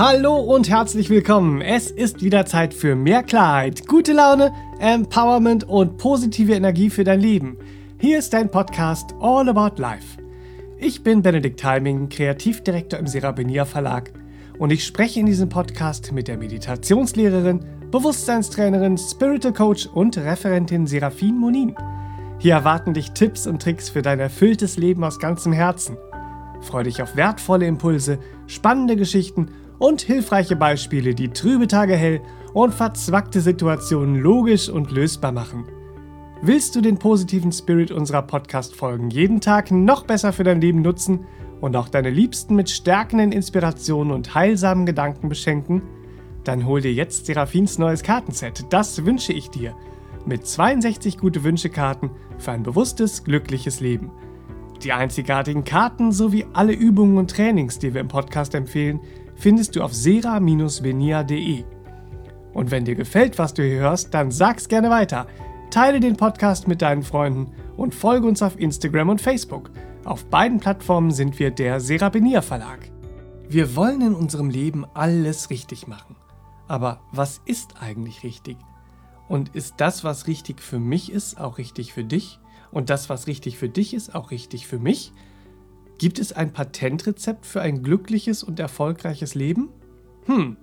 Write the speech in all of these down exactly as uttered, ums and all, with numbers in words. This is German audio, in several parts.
Hallo und herzlich willkommen. Es ist wieder Zeit für mehr Klarheit, gute Laune, Empowerment und positive Energie für dein Leben. Hier ist dein Podcast All About Life. Ich bin Benedikt Heiming, Kreativdirektor im Serapenia Verlag und ich spreche in diesem Podcast mit der Meditationslehrerin, Bewusstseinstrainerin, Spiritual Coach und Referentin Serafin Monin. Hier erwarten dich Tipps und Tricks für dein erfülltes Leben aus ganzem Herzen. Freu dich auf wertvolle Impulse, spannende Geschichten und hilfreiche Beispiele, die trübe Tage hell und verzwackte Situationen logisch und lösbar machen. Willst du den positiven Spirit unserer Podcast-Folgen jeden Tag noch besser für dein Leben nutzen und auch deine Liebsten mit stärkenden Inspirationen und heilsamen Gedanken beschenken? Dann hol dir jetzt Serafins neues Kartenset. Das wünsche ich dir. Mit zweiundsechzig Gute-Wünsche-Karten für ein bewusstes, glückliches Leben. Die einzigartigen Karten sowie alle Übungen und Trainings, die wir im Podcast empfehlen, findest du auf sera Bindestrich venia punkt de. Und wenn dir gefällt, was du hier hörst, dann sag's gerne weiter. Teile den Podcast mit deinen Freunden und folge uns auf Instagram und Facebook. Auf beiden Plattformen sind wir der Serapenia Verlag. Wir wollen in unserem Leben alles richtig machen. Aber was ist eigentlich richtig? Und ist das, was richtig für mich ist, auch richtig für dich? Und das, was richtig für dich ist, auch richtig für mich? Gibt es ein Patentrezept für ein glückliches und erfolgreiches Leben? Hm,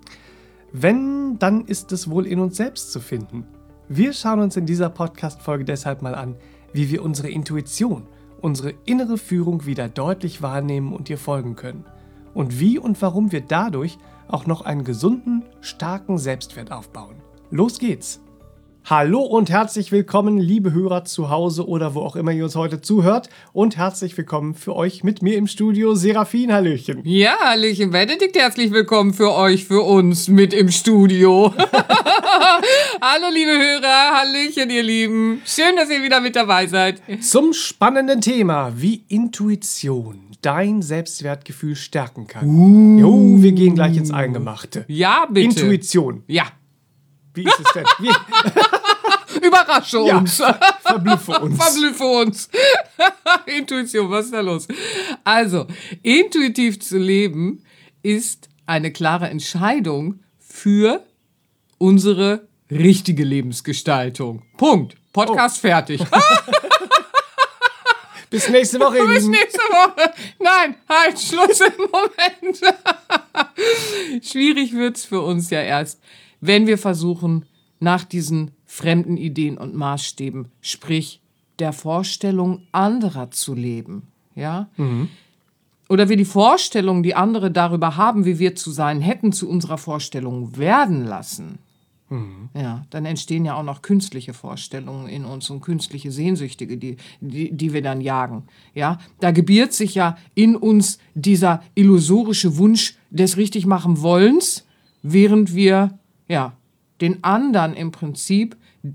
wenn, dann ist es wohl in uns selbst zu finden. Wir schauen uns in dieser Podcast-Folge deshalb mal an, wie wir unsere Intuition, unsere innere Führung wieder deutlich wahrnehmen und ihr folgen können. Und wie und warum wir dadurch auch noch einen gesunden, starken Selbstwert aufbauen. Los geht's! Hallo und herzlich willkommen, liebe Hörer zu Hause oder wo auch immer ihr uns heute zuhört. Und herzlich willkommen für euch mit mir im Studio, Serafin, Hallöchen. Ja, Hallöchen, Benedikt, herzlich willkommen für euch, für uns mit im Studio. Hallo, liebe Hörer, Hallöchen, ihr Lieben. Schön, dass ihr wieder mit dabei seid. Zum spannenden Thema, wie Intuition dein Selbstwertgefühl stärken kann. Uh. Jo, wir gehen gleich ins Eingemachte. Ja, bitte. Intuition. Ja. Wie ist es denn? Wie? Überrasche uns. Ja, verblüffe uns. Verblüffe uns. Intuition, was ist da los? Also, intuitiv zu leben ist eine klare Entscheidung für unsere richtige Lebensgestaltung. Punkt. Podcast oh. fertig. Bis nächste Woche. Bis nächste Woche. Nein, halt, Schluss im Moment. Schwierig wird's für uns ja erst, wenn wir versuchen, nach diesen fremden Ideen und Maßstäben, sprich der Vorstellung anderer zu leben, ja? Mhm. Oder wir die Vorstellung, die andere darüber haben, wie wir zu sein hätten, zu unserer Vorstellung werden lassen. Mhm. Ja, dann entstehen ja auch noch künstliche Vorstellungen in uns und künstliche Sehnsüchtige, die, die, die wir dann jagen. Ja, da gebiert sich ja in uns dieser illusorische Wunsch des Richtigmachen-Wollens, während wir ja, den anderen im Prinzip,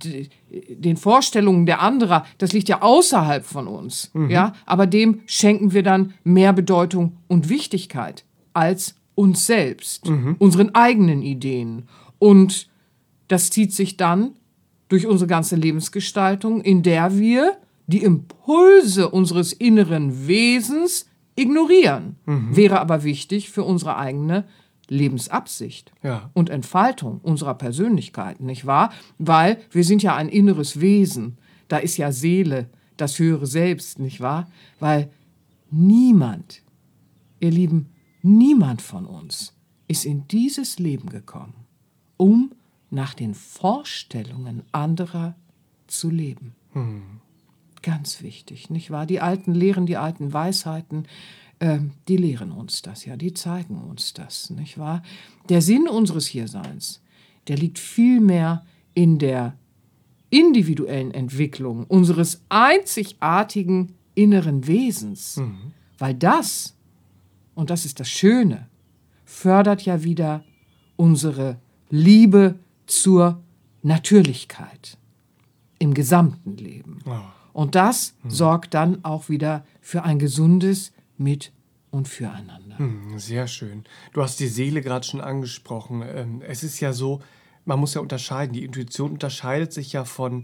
den Vorstellungen der anderen, das liegt ja außerhalb von uns, mhm. ja, aber dem schenken wir dann mehr Bedeutung und Wichtigkeit als uns selbst, mhm. unseren eigenen Ideen. Und das zieht sich dann durch unsere ganze Lebensgestaltung, in der wir die Impulse unseres inneren Wesens ignorieren. Mhm. Wäre aber wichtig für unsere eigene Lebensabsicht ja. und Entfaltung unserer Persönlichkeit, nicht wahr? Weil wir sind ja ein inneres Wesen. Da ist ja Seele, das höhere Selbst, nicht wahr? Weil niemand, ihr Lieben, niemand von uns ist in dieses Leben gekommen, um nach den Vorstellungen anderer zu leben. Hm. Ganz wichtig, nicht wahr? Die alten Lehren, die alten Weisheiten, Ähm, die lehren uns das, ja, die zeigen uns das, nicht wahr? Der Sinn unseres Hierseins, der liegt vielmehr in der individuellen Entwicklung unseres einzigartigen inneren Wesens, mhm. weil das, und das ist das Schöne, fördert ja wieder unsere Liebe zur Natürlichkeit im gesamten Leben. Oh. Und das mhm. sorgt dann auch wieder für ein gesundes mit und füreinander. Hm, sehr schön. Du hast die Seele gerade schon angesprochen. Es ist ja so, man muss ja unterscheiden. Die Intuition unterscheidet sich ja von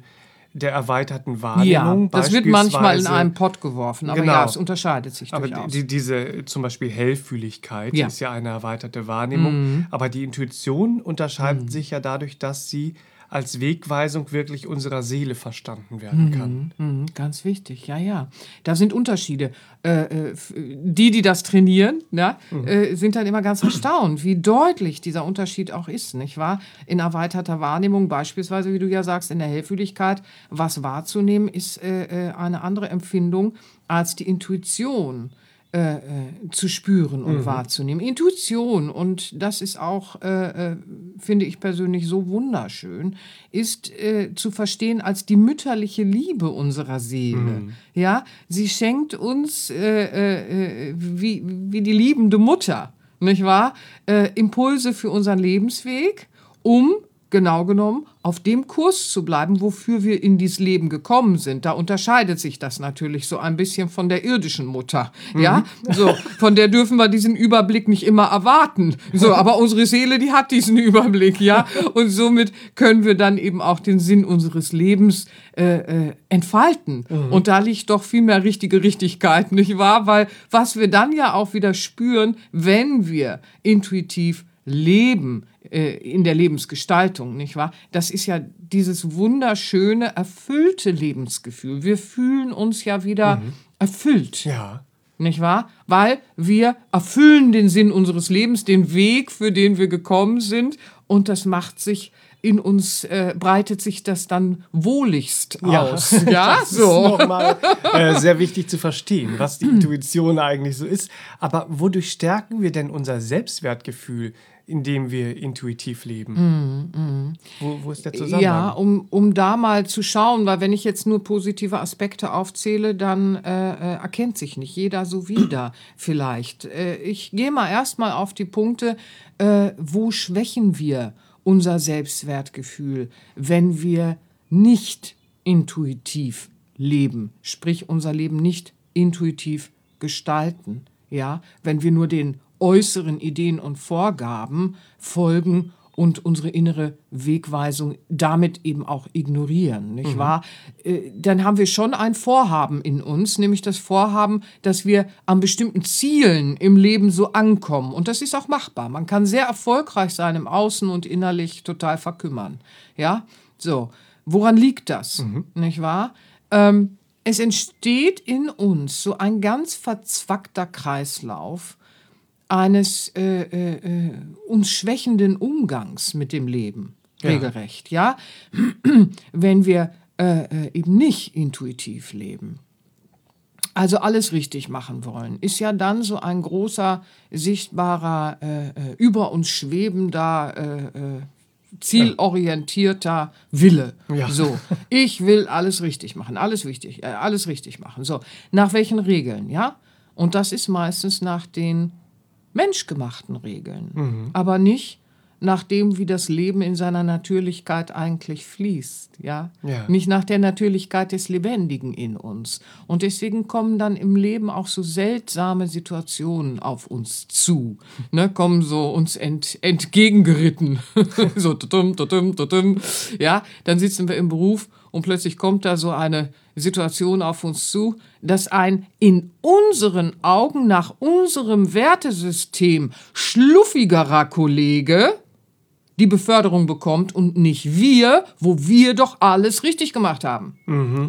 der erweiterten Wahrnehmung. Ja, das wird manchmal in einem Pott geworfen, aber genau. ja, es unterscheidet sich aber durchaus. Die, diese zum Beispiel Hellfühligkeit ja. ist ja eine erweiterte Wahrnehmung, mhm. aber die Intuition unterscheidet mhm. sich ja dadurch, dass sie als Wegweisung wirklich unserer Seele verstanden werden kann. Mhm, mhm, ganz wichtig, ja, ja. Da sind Unterschiede. Äh, die, die das trainieren, ja, mhm. äh, sind dann immer ganz erstaunt, wie deutlich dieser Unterschied auch ist, nicht wahr? In erweiterter Wahrnehmung, beispielsweise, wie du ja sagst, in der Hellfühligkeit, was wahrzunehmen, ist äh, eine andere Empfindung als die Intuition. Äh, äh, zu spüren und mhm. wahrzunehmen. Intuition, und das ist auch, äh, äh, finde ich persönlich so wunderschön, ist äh, zu verstehen als die mütterliche Liebe unserer Seele. Mhm. Ja, sie schenkt uns äh, äh, wie, wie die liebende Mutter, nicht wahr? Äh, Impulse für unseren Lebensweg, um genau genommen auf dem Kurs zu bleiben, wofür wir in dieses Leben gekommen sind. Da unterscheidet sich das natürlich so ein bisschen von der irdischen Mutter. Mhm. Ja, so, von der dürfen wir diesen Überblick nicht immer erwarten. So, aber unsere Seele, die hat diesen Überblick, ja. Und somit können wir dann eben auch den Sinn unseres Lebens äh, äh, entfalten. Mhm. Und da liegt doch viel mehr richtige Richtigkeit, nicht wahr? Weil was wir dann ja auch wieder spüren, wenn wir intuitiv leben, in der Lebensgestaltung, nicht wahr? Das ist ja dieses wunderschöne, erfüllte Lebensgefühl. Wir fühlen uns ja wieder mhm. erfüllt, ja. nicht wahr? Weil wir erfüllen den Sinn unseres Lebens, den Weg, für den wir gekommen sind, und das macht sich in uns, äh, breitet sich das dann wohligst ja. aus. Ja, das so. ist nochmal äh, sehr wichtig zu verstehen, was die Intuition eigentlich so ist. Aber wodurch stärken wir denn unser Selbstwertgefühl, indem wir intuitiv leben? Mm, mm. Wo, wo ist der Zusammenhang? Ja, um, um da mal zu schauen, weil wenn ich jetzt nur positive Aspekte aufzähle, dann äh, äh, erkennt sich nicht jeder so wieder vielleicht. Äh, ich gehe mal erstmal auf die Punkte, äh, wo schwächen wir unser Selbstwertgefühl, wenn wir nicht intuitiv leben, sprich unser Leben nicht intuitiv gestalten, ja, wenn wir nur den äußeren Ideen und Vorgaben folgen und unsere innere Wegweisung damit eben auch ignorieren, nicht mhm. wahr? Äh, dann haben wir schon ein Vorhaben in uns, nämlich das Vorhaben, dass wir an bestimmten Zielen im Leben so ankommen. Und das ist auch machbar. Man kann sehr erfolgreich sein im Außen und innerlich total verkümmern. Ja, so. Woran liegt das, mhm. nicht wahr? Ähm, es entsteht in uns so ein ganz verzwackter Kreislauf eines äh, äh, uns schwächenden Umgangs mit dem Leben, ja. regelrecht, ja, wenn wir äh, eben nicht intuitiv leben. Also alles richtig machen wollen, ist ja dann so ein großer, sichtbarer, äh, über uns schwebender, äh, äh, zielorientierter Wille. Ja. So, ich will alles richtig machen, alles wichtig, äh, alles richtig machen. So, nach welchen Regeln, ja? Und das ist meistens nach den menschgemachten Regeln, mhm. aber nicht nach dem, wie das Leben in seiner Natürlichkeit eigentlich fließt, ja? Ja. Nicht nach der Natürlichkeit des Lebendigen in uns. Und deswegen kommen dann im Leben auch so seltsame Situationen auf uns zu, ne? Kommen so uns ent, entgegengeritten, so tutum, tutum, tutum. Ja, dann sitzen wir im Beruf und plötzlich kommt da so eine Situation auf uns zu, dass ein in unseren Augen nach unserem Wertesystem schluffigerer Kollege die Beförderung bekommt und nicht wir, wo wir doch alles richtig gemacht haben. Mhm.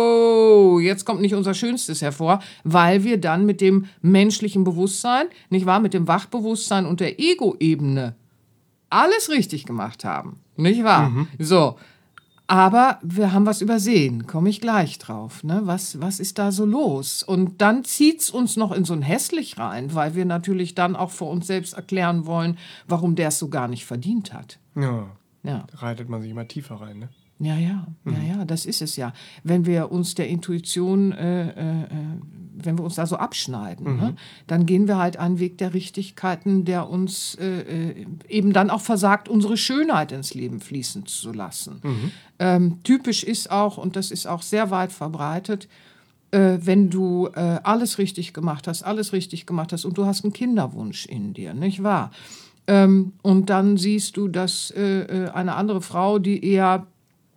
Oh, jetzt kommt nicht unser Schönstes hervor, weil wir dann mit dem menschlichen Bewusstsein, nicht wahr, mit dem Wachbewusstsein und der Ego-Ebene alles richtig gemacht haben, nicht wahr? Mhm. So, aber wir haben was übersehen, komme ich gleich drauf. Ne? Was, was ist da so los? Und dann zieht es uns noch in so ein Hässlich rein, weil wir natürlich dann auch vor uns selbst erklären wollen, warum der es so gar nicht verdient hat. Ja, ja. Da reitet man sich immer tiefer rein, ne? Ja, ja, mhm. ja, ja, das ist es ja. Wenn wir uns der Intuition, äh, äh, wenn wir uns da so abschneiden, mhm. ne, dann gehen wir halt einen Weg der Richtigkeiten, der uns äh, eben dann auch versagt, unsere Schönheit ins Leben fließen zu lassen. Mhm. Ähm, typisch ist auch, und das ist auch sehr weit verbreitet, äh, wenn du äh, alles richtig gemacht hast, alles richtig gemacht hast und du hast einen Kinderwunsch in dir, nicht wahr? Ähm, und dann siehst du, dass äh, eine andere Frau, die eher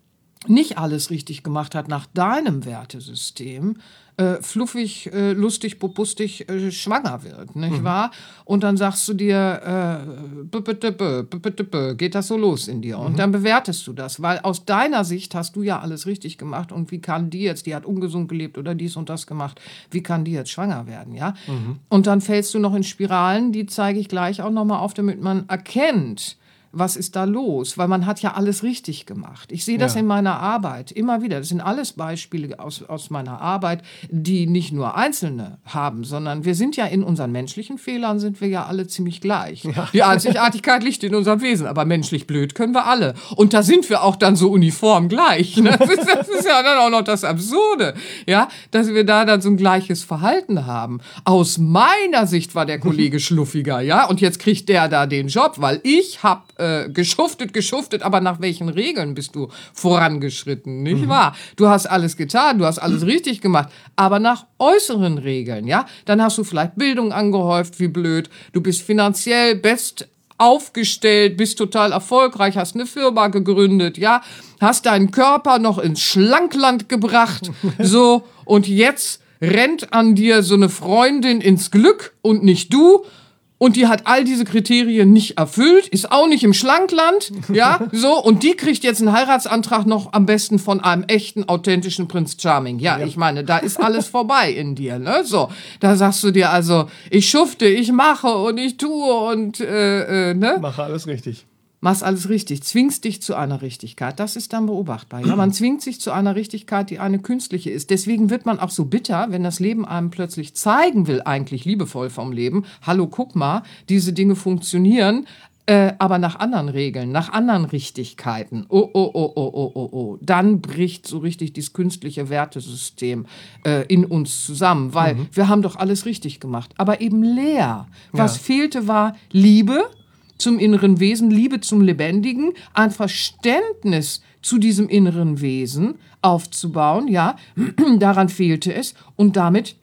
nicht alles richtig gemacht hat nach deinem Wertesystem, äh, fluffig, äh, lustig, popustig äh, schwanger wird, nicht mhm. wahr? Und dann sagst du dir, äh, b -b -b -b -b -b -b, geht das so los in dir? Mhm. Und dann bewertest du das, weil aus deiner Sicht hast du ja alles richtig gemacht und wie kann die jetzt, die hat ungesund gelebt oder dies und das gemacht, wie kann die jetzt schwanger werden, ja? Mhm. Und dann fällst du noch in Spiralen, die zeige ich gleich auch nochmal auf, damit man erkennt, was ist da los? Weil man hat ja alles richtig gemacht. Ich sehe das ja. in meiner Arbeit immer wieder. Das sind alles Beispiele aus, aus meiner Arbeit, die nicht nur Einzelne haben, sondern wir sind ja in unseren menschlichen Fehlern, sind wir ja alle ziemlich gleich. Ja. Die Einzigartigkeit liegt in unserem Wesen, aber menschlich blöd können wir alle. Und da sind wir auch dann so uniform gleich. Ne? Das, ist, das ist ja dann auch noch das Absurde, ja? Dass wir da dann so ein gleiches Verhalten haben. Aus meiner Sicht war der Kollege schluffiger, ja? Und jetzt kriegt der da den Job, weil ich habe geschuftet, geschuftet, aber nach welchen Regeln bist du vorangeschritten, nicht mhm. wahr? Du hast alles getan, du hast alles richtig gemacht, aber nach äußeren Regeln, ja? Dann hast du vielleicht Bildung angehäuft, wie blöd, du bist finanziell best aufgestellt, bist total erfolgreich, hast eine Firma gegründet, ja? Hast deinen Körper noch ins Schlankland gebracht, so, und jetzt rennt an dir so eine Freundin ins Glück und nicht du. Und die hat all diese Kriterien nicht erfüllt, ist auch nicht im Schlankland, ja, so. Und die kriegt jetzt einen Heiratsantrag noch am besten von einem echten, authentischen Prinz Charming. Ja, ja. Ich meine, da ist alles vorbei in dir, ne, so. Da sagst du dir also, ich schufte, ich mache und ich tue und, äh, äh, ne. Mache alles richtig. Machst alles richtig, zwingst dich zu einer Richtigkeit. Das ist dann beobachtbar. Ja? Man zwingt sich zu einer Richtigkeit, die eine künstliche ist. Deswegen wird man auch so bitter, wenn das Leben einem plötzlich zeigen will, eigentlich liebevoll vom Leben, hallo, guck mal, diese Dinge funktionieren, äh, aber nach anderen Regeln, nach anderen Richtigkeiten. Oh, oh, oh, oh, oh, oh, oh. Dann bricht so richtig dieses künstliche Wertesystem äh, in uns zusammen, weil mhm. wir haben doch alles richtig gemacht, aber eben leer. Was ja. fehlte, war Liebe zum inneren Wesen, Liebe zum Lebendigen, ein Verständnis zu diesem inneren Wesen aufzubauen, ja, daran fehlte es und damit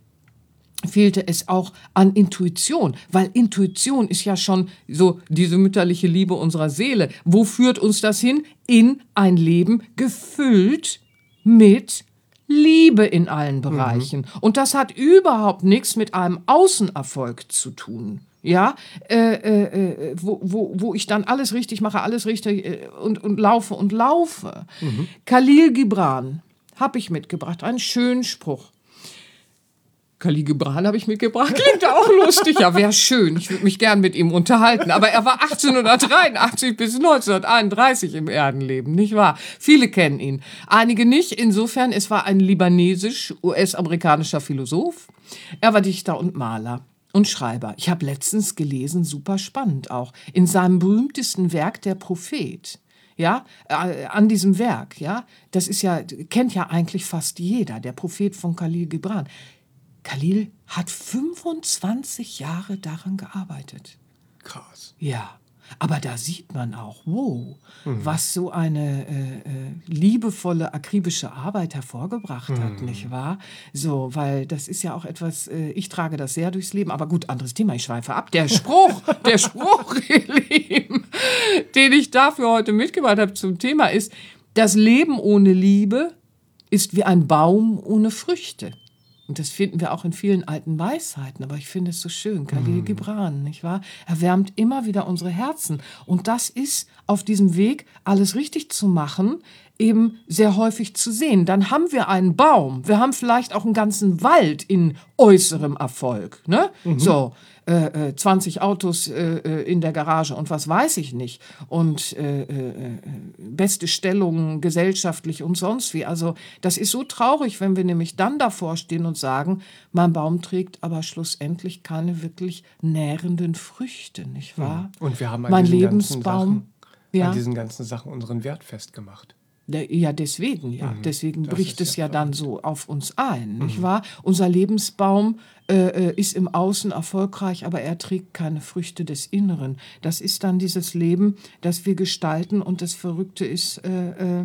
fehlte es auch an Intuition, weil Intuition ist ja schon so diese mütterliche Liebe unserer Seele. Wo führt uns das hin? In ein Leben gefüllt mit Liebe in allen Bereichen. Mhm. Und das hat überhaupt nichts mit einem Außenerfolg zu tun. Ja, äh, äh, wo, wo, wo ich dann alles richtig mache, alles richtig äh, und, und laufe und laufe. Mhm. Khalil Gibran habe ich mitgebracht, einen schönen Spruch. Khalil Gibran habe ich mitgebracht, klingt auch lustig, ja, wäre schön, ich würde mich gern mit ihm unterhalten, aber er war achtzehnhundertdreiundachtzig bis neunzehnhunderteinunddreißig im Erdenleben, nicht wahr? Viele kennen ihn, einige nicht, insofern, es war ein libanesisch-U S-amerikanischer Philosoph, er war Dichter und Maler. Und Schreiber. Ich habe letztens gelesen, super spannend auch, in seinem berühmtesten Werk, der Prophet. Ja, äh, an diesem Werk, ja, das ist ja, kennt ja eigentlich fast jeder, der Prophet von Khalil Gibran. Khalil hat fünfundzwanzig Jahre daran gearbeitet. Krass. Ja. Aber da sieht man auch, wow, mhm. was so eine äh, äh, liebevolle, akribische Arbeit hervorgebracht mhm. hat, nicht wahr? So, weil das ist ja auch etwas, äh, ich trage das sehr durchs Leben, aber gut, anderes Thema, ich schweife ab. Der Spruch, der Spruch, ihr Lieben, den ich dafür heute mitgebracht habe zum Thema ist, das Leben ohne Liebe ist wie ein Baum ohne Früchte. Und das finden wir auch in vielen alten Weisheiten. Aber ich finde es so schön. Khalil Gibran, nicht wahr? Er wärmt immer wieder unsere Herzen. Und das ist auf diesem Weg, alles richtig zu machen, eben sehr häufig zu sehen. Dann haben wir einen Baum. Wir haben vielleicht auch einen ganzen Wald in äußerem Erfolg. Ne? Mhm. So, äh, zwanzig Autos äh, in der Garage und was weiß ich nicht. Und äh, äh, beste Stellungen gesellschaftlich und sonst wie. Also das ist so traurig, wenn wir nämlich dann davor stehen und sagen, mein Baum trägt aber schlussendlich keine wirklich nährenden Früchte, nicht wahr? Und wir haben an mein diesen Lebensbaum, ganzen Sachen, ja. an diesen ganzen Sachen unseren Wert festgemacht. Ja, deswegen, ja. Mhm, deswegen bricht es ja, ja dann so auf uns ein, mhm. nicht wahr? Unser Lebensbaum äh, ist im Außen erfolgreich, aber er trägt keine Früchte des Inneren. Das ist dann dieses Leben, das wir gestalten und das Verrückte ist, äh, äh,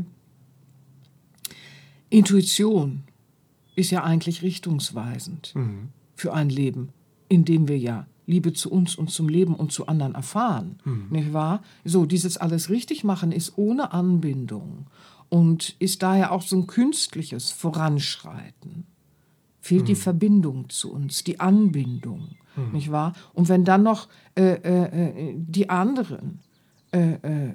Intuition ist ja eigentlich richtungsweisend mhm. für ein Leben, in dem wir ja Liebe zu uns und zum Leben und zu anderen erfahren, mhm. nicht wahr? So, dieses alles richtig machen ist ohne Anbindung. und ist daher auch so ein künstliches Voranschreiten. Fehlt hm. die Verbindung zu uns, die Anbindung, hm. nicht wahr? Und wenn dann noch äh, äh, die anderen äh, äh,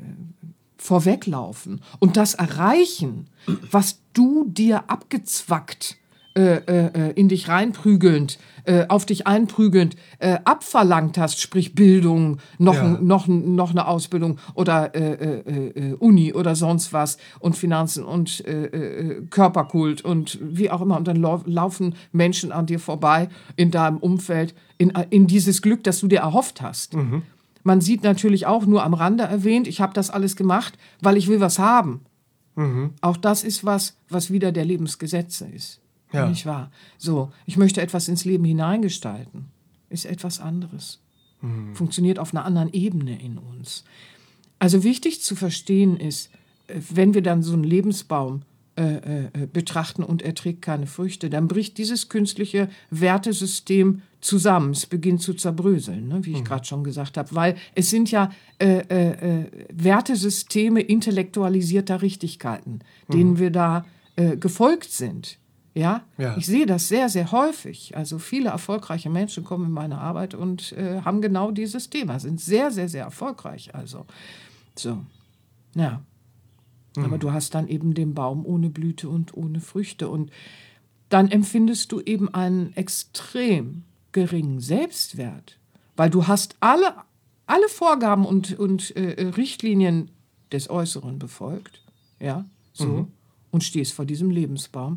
vorweglaufen und das erreichen, was du dir abgezwackt Äh, äh, in dich reinprügelnd, äh, auf dich einprügelnd äh, abverlangt hast, sprich Bildung, noch, ja. n, noch, noch eine Ausbildung oder äh, äh, äh, Uni oder sonst was und Finanzen und äh, äh, Körperkult und wie auch immer. Und dann lau- laufen Menschen an dir vorbei in deinem Umfeld, in, in dieses Glück, das du dir erhofft hast. Mhm. Man sieht natürlich auch nur am Rande erwähnt, ich habe das alles gemacht, weil ich will was haben. Mhm. Auch das ist was, was wieder der Lebensgesetze ist. Ja. Nicht wahr? So, ich möchte etwas ins Leben hineingestalten. Ist etwas anderes. Mhm. Funktioniert auf einer anderen Ebene in uns. Also wichtig zu verstehen ist, wenn wir dann so einen Lebensbaum äh, äh, betrachten und er trägt keine Früchte, dann bricht dieses künstliche Wertesystem zusammen. Es beginnt zu zerbröseln, ne, wie ich mhm. gerade schon gesagt habe. Weil es sind ja äh, äh, Wertesysteme intellektualisierter Richtigkeiten, mhm. denen wir da äh, gefolgt sind. Ja? ja, ich sehe das sehr, sehr häufig. Also viele erfolgreiche Menschen kommen in meine Arbeit und äh, haben genau dieses Thema, sind sehr, sehr, sehr erfolgreich. Also, so, ja. Mhm. Aber du hast dann eben den Baum ohne Blüte und ohne Früchte. Und dann empfindest du eben einen extrem geringen Selbstwert, weil du hast alle, alle Vorgaben und, und äh, Richtlinien des Äußeren befolgt, ja, so, mhm. und stehst vor diesem Lebensbaum,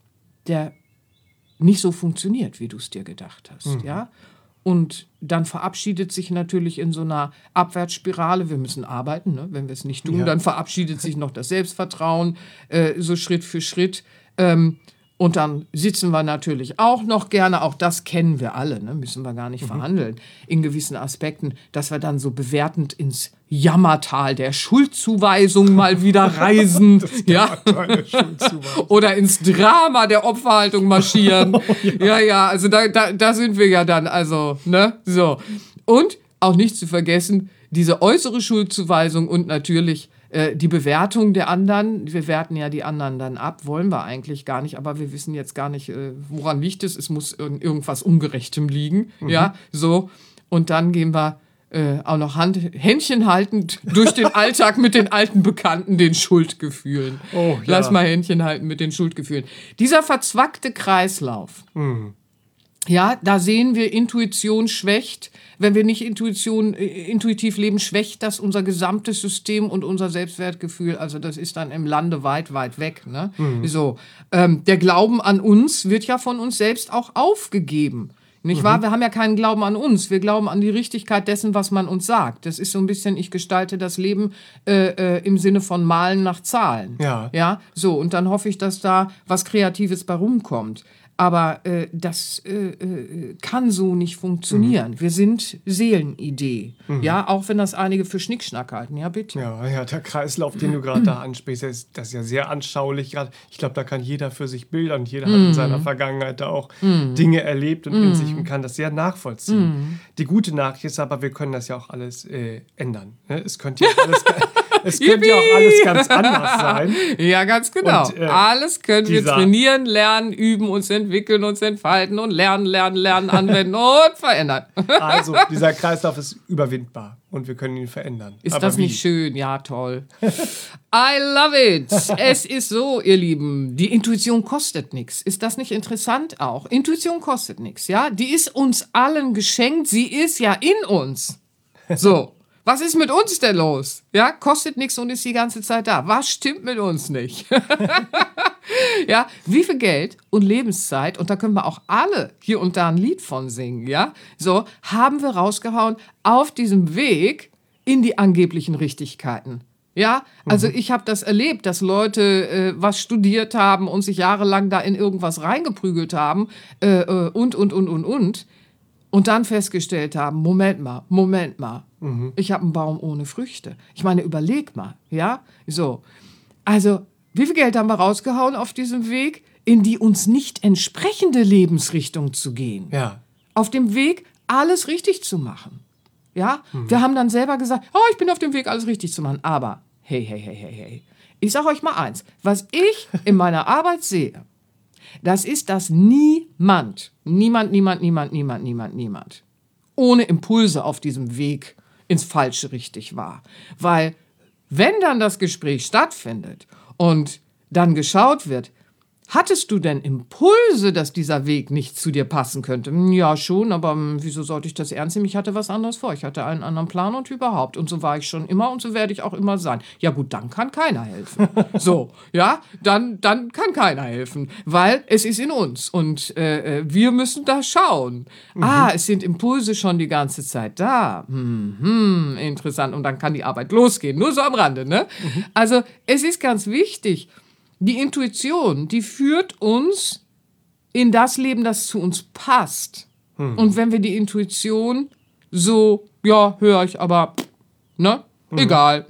der nicht so funktioniert, wie du es dir gedacht hast, mhm. ja. Und dann verabschiedet sich natürlich in so einer Abwärtsspirale, wir müssen arbeiten, ne? Wenn wir es nicht tun, ja. dann verabschiedet sich noch das Selbstvertrauen, äh, so Schritt für Schritt. Ähm, und dann sitzen wir natürlich auch noch gerne, auch das kennen wir alle, ne? Müssen wir gar nicht mhm. verhandeln, in gewissen Aspekten, dass wir dann so bewertend ins Jammertal der Schuldzuweisung mal wieder reisen, das ja, der Schuldzuweisung. Oder ins Drama der Opferhaltung marschieren. Oh, ja. ja, ja, also da, da, da sind wir ja dann, also, ne, so. Und auch nicht zu vergessen, diese äußere Schuldzuweisung und natürlich äh, die Bewertung der anderen. Wir werten ja die anderen dann ab, wollen wir eigentlich gar nicht, aber wir wissen jetzt gar nicht, äh, woran liegt es. Es muss irg- irgendwas Ungerechtem liegen, mhm. ja, so. Und dann gehen wir Äh, auch noch Hand, Händchen haltend durch den Alltag mit den alten Bekannten, den Schuldgefühlen. Oh, ja. Lass mal Händchen halten mit den Schuldgefühlen. Dieser verzwackte Kreislauf, mhm. ja, da sehen wir, Intuition schwächt. Wenn wir nicht Intuition, äh, intuitiv leben, schwächt das unser gesamtes System und unser Selbstwertgefühl. Also das ist dann im Lande weit, weit weg. Ne? Mhm. So, ähm, der Glauben an uns wird ja von uns selbst auch aufgegeben. Nicht wahr? Mhm. Wir haben ja keinen Glauben an uns. Wir glauben an die Richtigkeit dessen, was man uns sagt. Das ist so ein bisschen, ich gestalte das Leben äh, äh, im Sinne von Malen nach Zahlen. Ja. Ja. So, und dann hoffe ich, dass da was Kreatives bei rumkommt. Aber äh, das äh, äh, kann so nicht funktionieren. Mhm. Wir sind Seelenidee. Mhm. Ja, auch wenn das einige für Schnickschnack halten. Ja, bitte. Ja, ja, der Kreislauf, den du gerade da ansprichst, ist, das ist ja sehr anschaulich. Ich glaube, da kann jeder für sich bildern. Jeder mhm. hat in seiner Vergangenheit da auch mhm. Dinge erlebt und mhm. in sich und kann das sehr nachvollziehen. Mhm. Die gute Nachricht ist aber, wir können das ja auch alles äh, ändern. Ne? Es könnte ja alles... Es könnte ja auch alles ganz anders sein. Ja, ganz genau. Und, äh, alles können wir trainieren, lernen, üben, uns entwickeln, uns entfalten und lernen, lernen, lernen, anwenden und verändern. Also, dieser Kreislauf ist überwindbar und wir können ihn verändern. Ist Aber das wie? nicht schön? Ja, toll. I love it. Es ist so, ihr Lieben, die Intuition kostet nichts. Ist das nicht interessant auch? Intuition kostet nichts, ja? Die ist uns allen geschenkt. Sie ist ja in uns. So. Was ist mit uns denn los? Ja, kostet nichts und ist die ganze Zeit da. Was stimmt mit uns nicht? Ja, wie viel Geld und Lebenszeit, und da können wir auch alle hier und da ein Lied von singen, ja, so, haben wir rausgehauen auf diesem Weg in die angeblichen Richtigkeiten. Ja, also mhm. ich habe das erlebt, dass Leute äh, was studiert haben und sich jahrelang da in irgendwas reingeprügelt haben äh, äh, und, und, und, und, und. Und dann festgestellt haben, Moment mal, Moment mal, mhm. ich habe einen Baum ohne Früchte. Ich meine, überleg mal, ja, so. Also, wie viel Geld haben wir rausgehauen auf diesem Weg, in die uns nicht entsprechende Lebensrichtung zu gehen? Ja. Auf dem Weg, alles richtig zu machen. Ja, mhm. wir haben dann selber gesagt, oh, ich bin auf dem Weg, alles richtig zu machen. Aber, hey, hey, hey, hey, hey, Ich sage euch mal eins, was ich in meiner Arbeit sehe, das ist, dass niemand, niemand, niemand, niemand, niemand, niemand, niemand ohne Impulse auf diesem Weg ins Falsche richtig war. Weil wenn dann das Gespräch stattfindet und dann geschaut wird, hattest du denn Impulse, dass dieser Weg nicht zu dir passen könnte? Ja, schon, aber wieso sollte ich das ernst nehmen? Ich hatte was anderes vor. Ich hatte einen anderen Plan und überhaupt. Und so war ich schon immer und so werde ich auch immer sein. Ja gut, dann kann keiner helfen. So, ja, dann, dann kann keiner helfen, weil es ist in uns und äh, wir müssen da schauen. Mhm. Ah, es sind Impulse schon die ganze Zeit da. Hm, hm, interessant. Und dann kann die Arbeit losgehen. Nur so am Rande, ne? Mhm. Also es ist ganz wichtig, die Intuition, die führt uns in das Leben, das zu uns passt. Hm. Und wenn wir die Intuition so, ja, höre ich, aber, ne, hm. egal,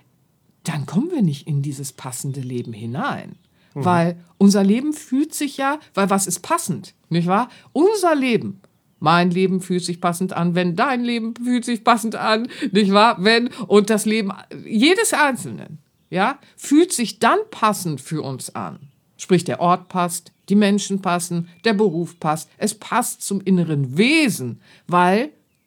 dann kommen wir nicht in dieses passende Leben hinein. Hm. Weil unser Leben fühlt sich ja, weil was ist passend, nicht wahr? Unser Leben, mein Leben fühlt sich passend an, wenn dein Leben fühlt sich passend an, nicht wahr? Wenn, und das Leben jedes Einzelnen, ja, fühlt sich dann passend für uns an. Sprich, der Ort passt, die Menschen passen, der Beruf passt. Es passt zum inneren Wesen, weil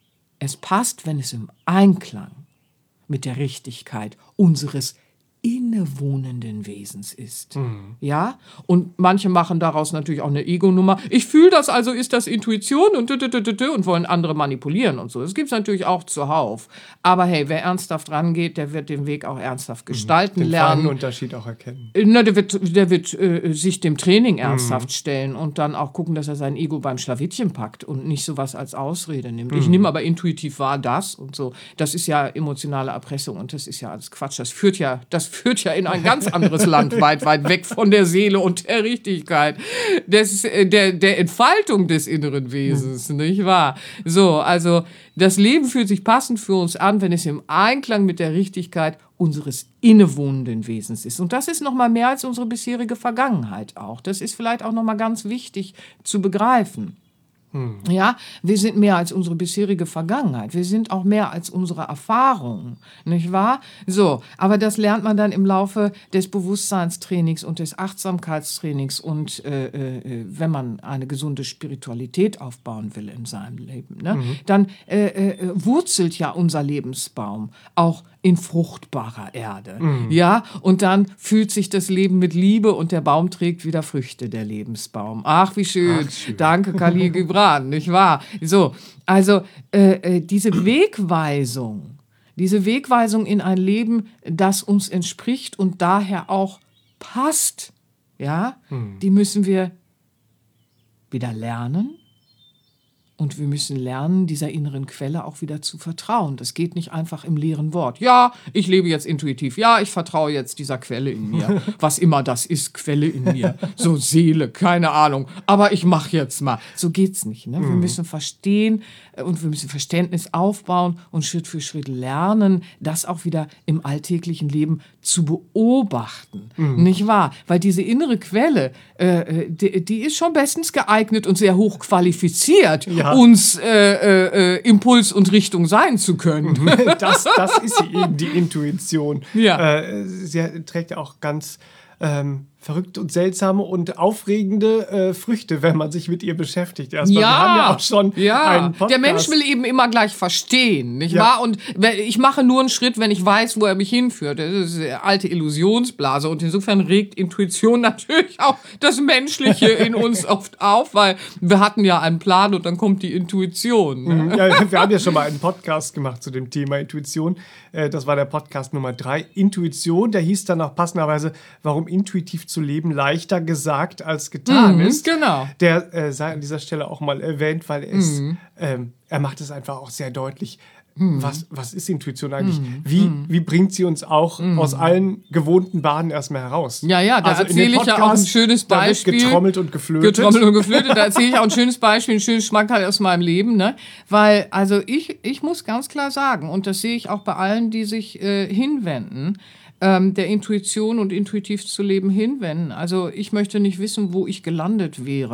es passt, wenn es im Einklang mit der Richtigkeit unseres innewohnenden Wesens ist. Mhm. Ja? Und manche machen daraus natürlich auch eine Ego-Nummer. Ich fühle das, also ist das Intuition und und wollen andere manipulieren und so. Das gibt es natürlich auch zuhauf. Aber hey, wer ernsthaft rangeht, der wird den Weg auch ernsthaft gestalten den lernen. Den Unterschied auch erkennen. Na, der wird, der wird äh, sich dem Training ernsthaft mhm. stellen und dann auch gucken, dass er sein Ego beim Schlawittchen packt und nicht sowas als Ausrede nimmt. Mhm. Ich nehme aber intuitiv wahr das und so. Das ist ja emotionale Erpressung und das ist ja alles Quatsch. Das führt ja, das führt ja in ein ganz anderes Land, weit, weit weg von der Seele und der Richtigkeit, des, der, der Entfaltung des inneren Wesens, mhm. nicht wahr? So, also das Leben fühlt sich passend für uns an, wenn es im Einklang mit der Richtigkeit unseres innewohnenden Wesens ist. Und das ist noch mal mehr als unsere bisherige Vergangenheit auch. Das ist vielleicht auch noch mal ganz wichtig zu begreifen. Hm. Ja, wir sind mehr als unsere bisherige Vergangenheit. Wir sind auch mehr als unsere Erfahrungen, nicht wahr? So, aber das lernt man dann im Laufe des Bewusstseinstrainings und des Achtsamkeitstrainings und äh, äh, wenn man eine gesunde Spiritualität aufbauen will in seinem Leben, ne? Mhm. Dann äh, äh, wurzelt ja unser Lebensbaum auch in fruchtbarer Erde. Mhm. Ja, und dann fühlt sich das Leben mit Liebe und der Baum trägt wieder Früchte, der Lebensbaum. Ach, wie schön. Ach, schön. Danke, Khalil Gibran, nicht wahr? So, also äh, äh, diese Wegweisung, diese Wegweisung in ein Leben, das uns entspricht und daher auch passt, ja, mhm. die müssen wir wieder lernen. Und wir müssen lernen, dieser inneren Quelle auch wieder zu vertrauen. Das geht nicht einfach im leeren Wort. Ja, ich lebe jetzt intuitiv. Ja, ich vertraue jetzt dieser Quelle in mir. Was immer das ist, Quelle in mir. So Seele, keine Ahnung. Aber ich mache jetzt mal. So geht's nicht. Ne? Wir müssen verstehen und wir müssen Verständnis aufbauen und Schritt für Schritt lernen, das auch wieder im alltäglichen Leben zu beobachten. Mhm. Nicht wahr? Weil diese innere Quelle, äh, die, die ist schon bestens geeignet und sehr hoch qualifiziert. Ja. Uns äh, äh, Impuls und Richtung sein zu können. Das, das ist sie eben, die Intuition. Ja. Äh, sie trägt ja auch ganz ähm, verrückte und seltsame und aufregende äh, Früchte, wenn man sich mit ihr beschäftigt. Erstmal, ja, wir haben ja auch schon ja. einen Podcast. Der Mensch will eben immer gleich verstehen, nicht ja. wahr? Und ich mache nur einen Schritt, wenn ich weiß, wo er mich hinführt. Das ist eine alte Illusionsblase und insofern regt Intuition natürlich auch das Menschliche in uns oft auf, weil wir hatten ja einen Plan und dann kommt die Intuition. Ne? Ja, wir haben ja schon mal einen Podcast gemacht zu dem Thema Intuition. Das war der Podcast Nummer drei, Intuition. Der hieß dann auch passenderweise, warum intuitiv zu leben leichter gesagt als getan mhm, ist. Genau. Der äh, sei an dieser Stelle auch mal erwähnt, weil er, ist, mhm. ähm, er macht es einfach auch sehr deutlich. Mhm. Was, was ist Intuition eigentlich? Mhm. Wie, wie bringt sie uns auch mhm. aus allen gewohnten Bahnen erstmal heraus? Ja, ja, da also erzähle ich ja auch ein schönes Beispiel. Da wird getrommelt und geflötet. Getrommelt und geflötet. Da erzähle ich auch ein schönes Beispiel, ein schönes Schmankerl aus meinem Leben. Ne? Weil, also ich, ich muss ganz klar sagen, und das sehe ich auch bei allen, die sich äh, hinwenden, ähm, der Intuition und intuitiv zu leben hinwenden. Also ich möchte nicht wissen, wo ich gelandet wäre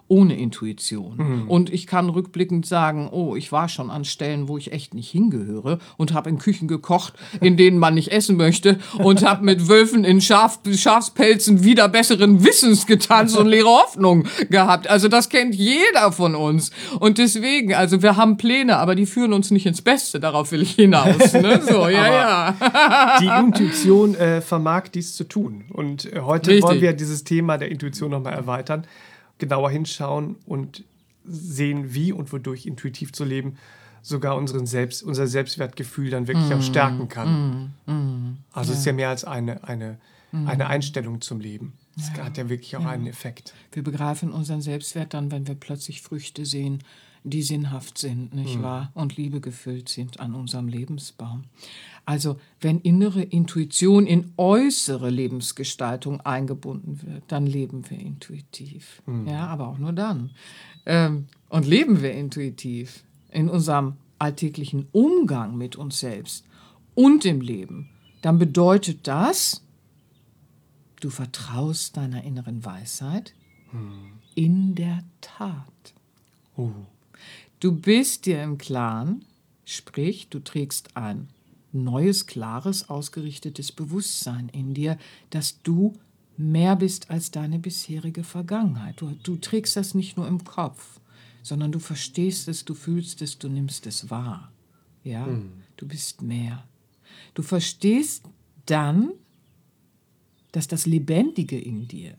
ohne Intuition. Mhm. Und ich kann rückblickend sagen, oh, ich war schon an Stellen, wo ich echt nicht hingehöre und habe in Küchen gekocht, in denen man nicht essen möchte und habe mit Wölfen in Schaf, Schafspelzen wieder besseren Wissens getanzt und leere Hoffnung gehabt. Also das kennt jeder von uns. Und deswegen, also wir haben Pläne, aber die führen uns nicht ins Beste. Darauf will ich hinaus. Ne? So, ja, ja. Die Intuition äh, vermag dies zu tun. Und äh, heute Richtig. wollen wir dieses Thema der Intuition nochmal erweitern, genauer hinschauen und sehen, wie und wodurch intuitiv zu leben sogar unseren Selbst, unser Selbstwertgefühl dann wirklich mm, auch stärken kann. Mm, mm, also es ja. ist ja mehr als eine, eine, mm. eine Einstellung zum Leben. Es ja. hat ja wirklich auch ja. einen Effekt. Wir begreifen unseren Selbstwert dann, wenn wir plötzlich Früchte sehen, die sinnhaft sind, nicht mm. wahr? Und Liebe gefüllt sind an unserem Lebensbaum. Also wenn innere Intuition in äußere Lebensgestaltung eingebunden wird, dann leben wir intuitiv. Mm. Ja, aber auch nur dann. Ähm, und leben wir intuitiv in unserem alltäglichen Umgang mit uns selbst und im Leben, dann bedeutet das, du vertraust deiner inneren Weisheit mm. in der Tat. Uh. Du bist dir im Klaren, sprich, du trägst ein neues, klares, ausgerichtetes Bewusstsein in dir, dass du mehr bist als deine bisherige Vergangenheit. Du, du trägst das nicht nur im Kopf, sondern du verstehst es, du fühlst es, du nimmst es wahr. Ja, mhm. Du bist mehr. Du verstehst dann, dass das Lebendige in dir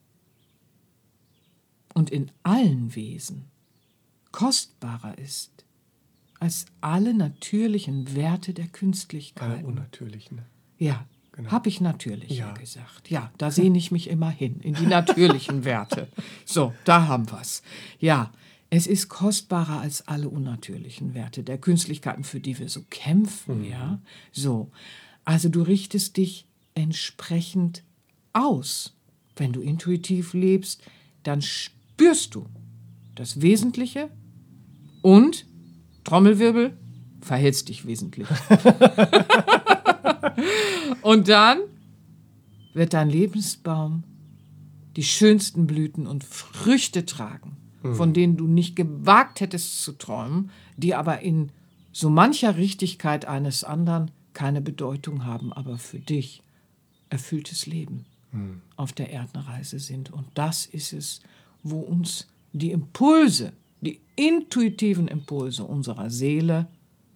und in allen Wesen kostbarer ist als alle natürlichen Werte der Künstlichkeit. Alle unnatürlichen. Ja, genau. Habe ich natürlich ja. gesagt. Ja, da sehne ich mich immer hin, in die natürlichen Werte. So, da haben wir's. Ja, es ist kostbarer als alle unnatürlichen Werte der Künstlichkeiten, für die wir so kämpfen. Mhm. Ja, so. Also du richtest dich entsprechend aus. Wenn du intuitiv lebst, dann spürst du das Wesentliche und, Trommelwirbel, verhältst dich wesentlich. Und dann wird dein Lebensbaum die schönsten Blüten und Früchte tragen, mhm. von denen du nicht gewagt hättest zu träumen, die aber in so mancher Richtigkeit eines anderen keine Bedeutung haben, aber für dich erfülltes Leben mhm. auf der Erdenreise sind. Und das ist es, wo uns die Impulse, die intuitiven Impulse unserer Seele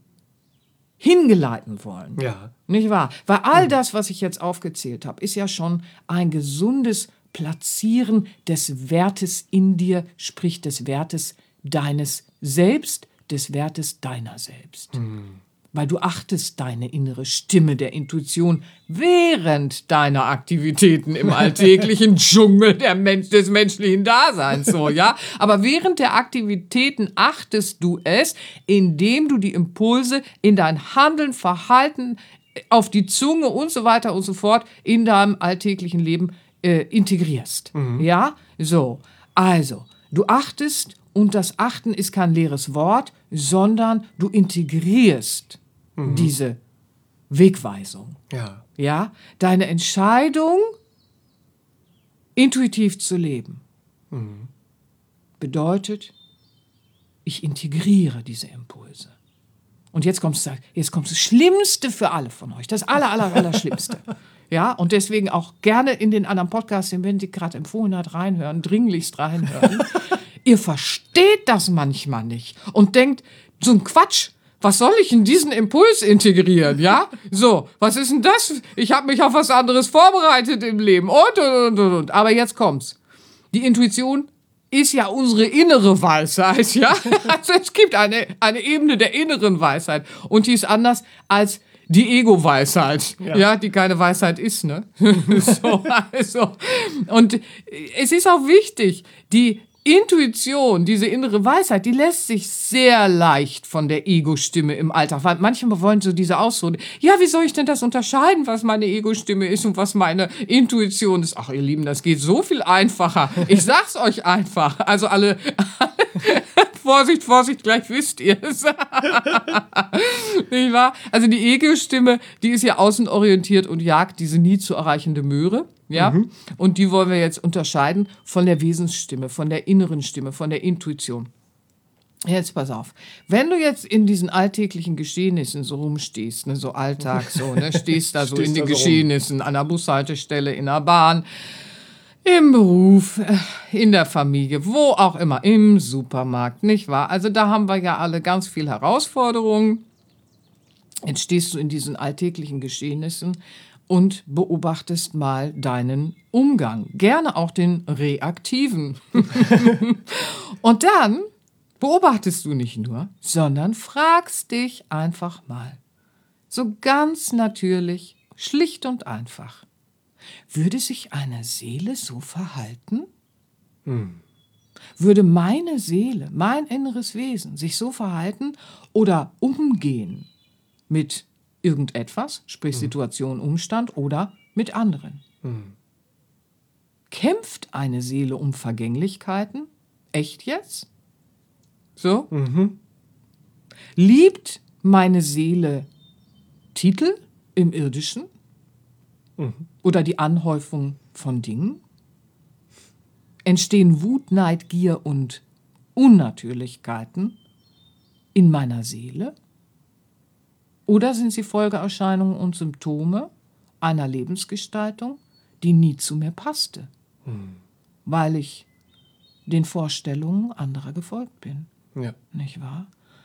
hingeleiten wollen. Ja. Nicht wahr? Weil all das, was ich jetzt aufgezählt habe, ist ja schon ein gesundes Platzieren des Wertes in dir, sprich des Wertes deines Selbst, des Wertes deiner selbst. Mhm. Weil du achtest deine innere Stimme der Intuition während deiner Aktivitäten im alltäglichen Dschungel der Mensch, des menschlichen Daseins. So, ja? Aber während der Aktivitäten achtest du es, indem du die Impulse in dein Handeln, Verhalten, auf die Zunge und so weiter und so fort in deinem alltäglichen Leben äh, integrierst. Mhm. Ja, so. Also, du achtest. Und das Achten ist kein leeres Wort, sondern du integrierst mhm. diese Wegweisung. Ja. Ja? Deine Entscheidung, intuitiv zu leben, mhm. bedeutet, ich integriere diese Impulse. Und jetzt kommt, jetzt kommt das Schlimmste für alle von euch, das aller, aller, aller Schlimmste. Ja, und deswegen auch gerne in den anderen Podcasts, den Wendy gerade empfohlen hat, reinhören, dringlichst reinhören. Ihr versteht das manchmal nicht und denkt, so ein Quatsch, was soll ich in diesen Impuls integrieren, ja? So, was ist denn das? Ich habe mich auf was anderes vorbereitet im Leben und, und, und, und. Aber jetzt kommt's. Die Intuition ist ja unsere innere Weisheit, ja? Also es gibt eine, eine Ebene der inneren Weisheit und die ist anders als die Ego-Weisheit, ja. ja, die keine Weisheit ist, ne? So, also. Und es ist auch wichtig, die Intuition, diese innere Weisheit, die lässt sich sehr leicht von der Ego-Stimme im Alltag, weil manchmal wollen so diese Ausrede, ja, wie soll ich denn das unterscheiden, was meine Ego-Stimme ist und was meine Intuition ist? Ach, ihr Lieben, das geht so viel einfacher. Ich sag's euch einfach. Also alle, Vorsicht, Vorsicht, gleich wisst ihr es. Nicht wahr? Also die Ego-Stimme, die ist ja außenorientiert und jagt diese nie zu erreichende Möhre. Ja? Mhm. Und die wollen wir jetzt unterscheiden von der Wesensstimme, von der inneren Stimme, von der Intuition. Jetzt pass auf, wenn du jetzt in diesen alltäglichen Geschehnissen so rumstehst, ne, so Alltag, so, ne, stehst da so stehst in den Geschehnissen, rum. An der Bushaltestelle, in der Bahn, im Beruf, in der Familie, wo auch immer, im Supermarkt, nicht wahr? Also da haben wir ja alle ganz viel Herausforderungen. Jetzt stehst du in diesen alltäglichen Geschehnissen und beobachtest mal deinen Umgang, gerne auch den reaktiven. Und dann beobachtest du nicht nur, sondern fragst dich einfach mal, so ganz natürlich, schlicht und einfach, würde sich eine Seele so verhalten? Hm. Würde meine Seele, mein inneres Wesen sich so verhalten oder umgehen mit irgendetwas, sprich hm. Situation, Umstand oder mit anderen? Hm. Kämpft eine Seele um Vergänglichkeiten? Echt jetzt? So? Mhm. Liebt meine Seele Titel im Irdischen? Mhm. Oder die Anhäufung von Dingen? Entstehen Wut, Neid, Gier und Unnatürlichkeiten in meiner Seele? Oder sind sie Folgeerscheinungen und Symptome einer Lebensgestaltung, die nie zu mir passte, mhm. weil ich den Vorstellungen anderer gefolgt bin? Ja. Nicht wahr?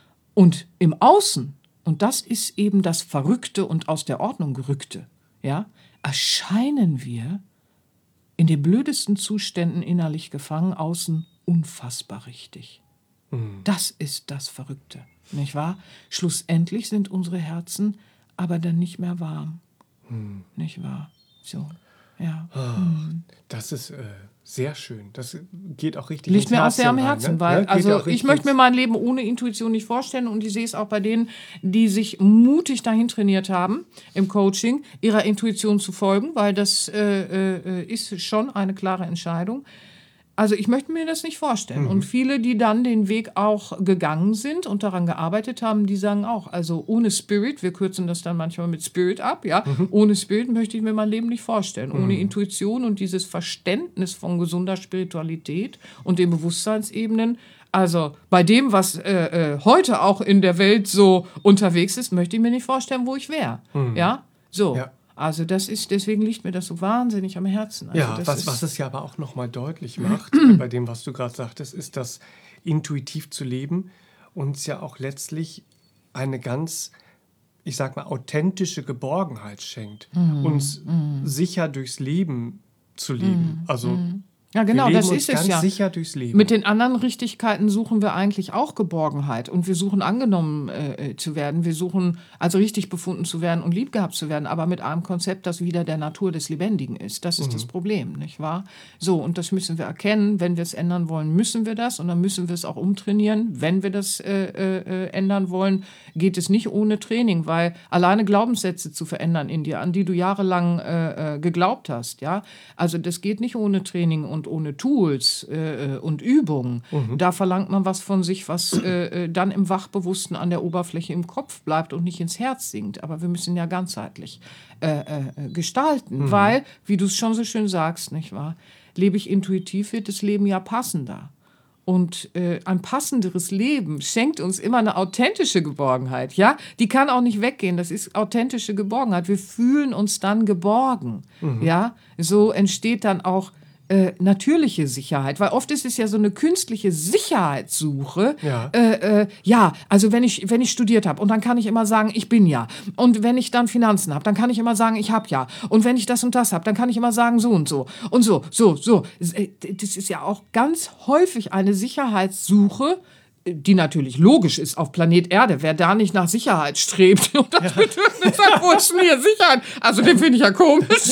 Und im Außen, und das ist eben das Verrückte und aus der Ordnung gerückte, ja, erscheinen wir in den blödesten Zuständen innerlich gefangen, außen unfassbar richtig. Mhm. Das ist das Verrückte, nicht wahr? Schlussendlich sind unsere Herzen aber dann nicht mehr warm, mhm. nicht wahr? So, ja. Oh, mhm. Das ist äh, sehr schön. Das geht auch richtig Liegt ins mir Herzen auch sehr am Herzen, rein, ne? weil Ja, also ich möchte mir mein Leben ohne Intuition nicht vorstellen und ich sehe es auch bei denen, die sich mutig dahin trainiert haben, im Coaching ihrer Intuition zu folgen, weil das äh, äh, ist schon eine klare Entscheidung. Also ich möchte mir das nicht vorstellen. Mhm. Und viele, die dann den Weg auch gegangen sind und daran gearbeitet haben, die sagen auch, also ohne Spirit, wir kürzen das dann manchmal mit Spirit ab, ja, mhm. ohne Spirit möchte ich mir mein Leben nicht vorstellen. Mhm. Ohne Intuition und dieses Verständnis von gesunder Spiritualität und den Bewusstseinsebenen, also bei dem, was äh, äh, heute auch in der Welt so unterwegs ist, möchte ich mir nicht vorstellen, wo ich wäre. Mhm. Ja, so. Ja. Also das ist, deswegen liegt mir das so wahnsinnig am Herzen. Also ja, das was, ist was es ja aber auch nochmal deutlich macht, bei dem, was du gerade sagtest, ist, dass intuitiv zu leben uns ja auch letztlich eine ganz, ich sag mal, authentische Geborgenheit schenkt, mm, uns mm. sicher durchs Leben zu leben. Mm, also mm. Ja, genau, wir leben das uns ist ganz es ja. sicher durchs Leben. Mit den anderen Richtigkeiten suchen wir eigentlich auch Geborgenheit und wir suchen angenommen äh, zu werden. Wir suchen also richtig befunden zu werden und lieb gehabt zu werden, aber mit einem Konzept, das wieder der Natur des Lebendigen ist. Das ist mhm. das Problem, nicht wahr? So, und das müssen wir erkennen. Wenn wir es ändern wollen, müssen wir das und dann müssen wir es auch umtrainieren. Wenn wir das äh, äh, ändern wollen, geht es nicht ohne Training, weil alleine Glaubenssätze zu verändern in dir, an die du jahrelang äh, äh, geglaubt hast, ja, also das geht nicht ohne Training und ohne Tools äh, und Übungen. Mhm. Da verlangt man was von sich, was äh, dann im Wachbewussten an der Oberfläche im Kopf bleibt und nicht ins Herz sinkt. Aber wir müssen ja ganzheitlich äh, äh, gestalten, mhm. weil, wie du es schon so schön sagst, nicht wahr? Lebe ich intuitiv, wird das Leben ja passender. Und äh, ein passenderes Leben schenkt uns immer eine authentische Geborgenheit, ja? Die kann auch nicht weggehen, das ist authentische Geborgenheit. Wir fühlen uns dann geborgen, mhm. ja? So entsteht dann auch Äh, natürliche Sicherheit, weil oft ist es ja so eine künstliche Sicherheitssuche. Ja, äh, äh, ja also wenn ich, wenn ich studiert habe und dann kann ich immer sagen, ich bin ja. Und wenn ich dann Finanzen habe, dann kann ich immer sagen, ich habe ja. Und wenn ich das und das habe, dann kann ich immer sagen, so und so. Und so, so, so. Das ist ja auch ganz häufig eine Sicherheitssuche, die natürlich logisch ist auf Planet Erde. Wer da nicht nach Sicherheit strebt und das Bedürfnis hat, wo ist mir Sicherheit? Also den finde ich ja komisch.